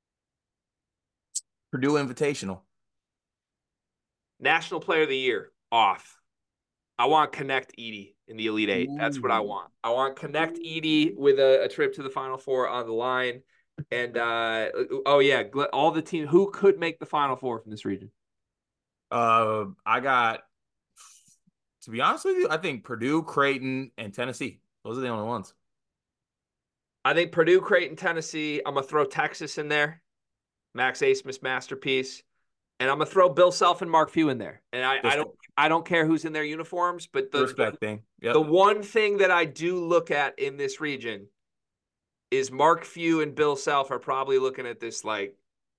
Purdue Invitational. National Player of the Year, off. I want Connect Edey in the Elite Eight. Ooh. That's what I want. I want Connect Edey with a, a trip to the Final Four on the line. And, uh, oh, yeah, all the teams. Who could make the Final Four from this region? Uh, I got, to be honest with you, I think Purdue, Creighton, and Tennessee. Those are the only ones. I think Purdue, Creighton, Tennessee. I'm going to throw Texas in there. Max Abmas masterpiece. And I'm going to throw Bill Self and Mark Few in there. And I, I don't I don't care who's in their uniforms, but the, respect thing. Yep. The one thing that I do look at in this region is Mark Few and Bill Self are probably looking at this like,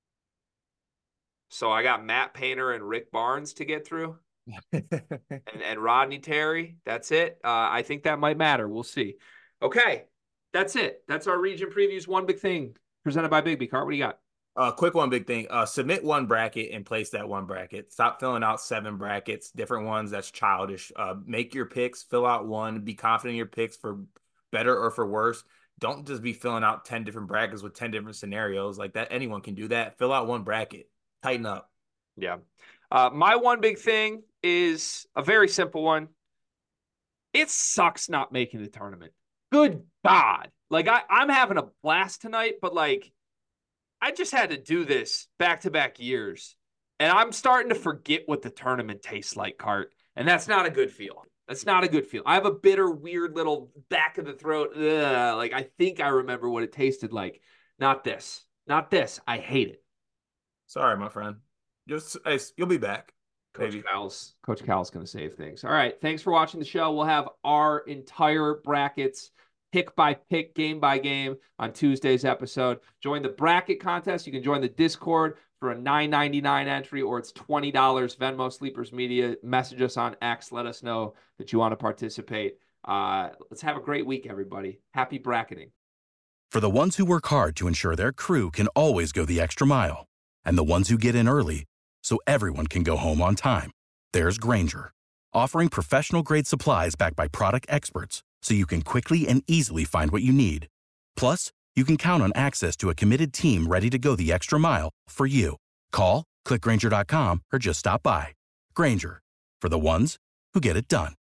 so I got Matt Painter and Rick Barnes to get through and, and Rodney Terry. That's it. Uh, I think that might matter. We'll see. Okay. That's it. That's our region previews. One big thing presented by Big B. Cart. What do you got? Uh, quick one, big thing. Uh, submit one bracket and place that one bracket. Stop filling out seven brackets, different ones. That's childish. Uh, make your picks, fill out one, be confident in your picks for better or for worse. Don't just be filling out ten different brackets with ten different scenarios like that. Anyone can do that. Fill out one bracket. Tighten up. Yeah. Uh, my one big thing is a very simple one. It sucks not making the tournament. Good God. Like, I, I'm having a blast tonight, but, like, I just had to do this back-to-back years, and I'm starting to forget what the tournament tastes like, Cart, and that's not a good feeling. That's not a good feeling. I have a bitter, weird little back of the throat. Ugh, like, I think I remember what it tasted like. Not this. Not this. I hate it. Sorry, my friend. Just hey, you'll be back. Coach Cal's Coach Cal's going to save things. All right. Thanks for watching the show. We'll have our entire brackets pick by pick, game by game on Tuesday's episode. Join the bracket contest. You can join the Discord for a nine ninety-nine entry, or it's twenty dollars. Venmo Sleepers Media. Message us on X. Let us know that you want to participate. Uh, let's have a great week, everybody. Happy bracketing. For the ones who work hard to ensure their crew can always go the extra mile, and the ones who get in early so everyone can go home on time, there's Grainger, offering professional-grade supplies backed by product experts so you can quickly and easily find what you need. Plus, you can count on access to a committed team ready to go the extra mile for you. Call, click Grainger dot com, or just stop by. Grainger, for the ones who get it done.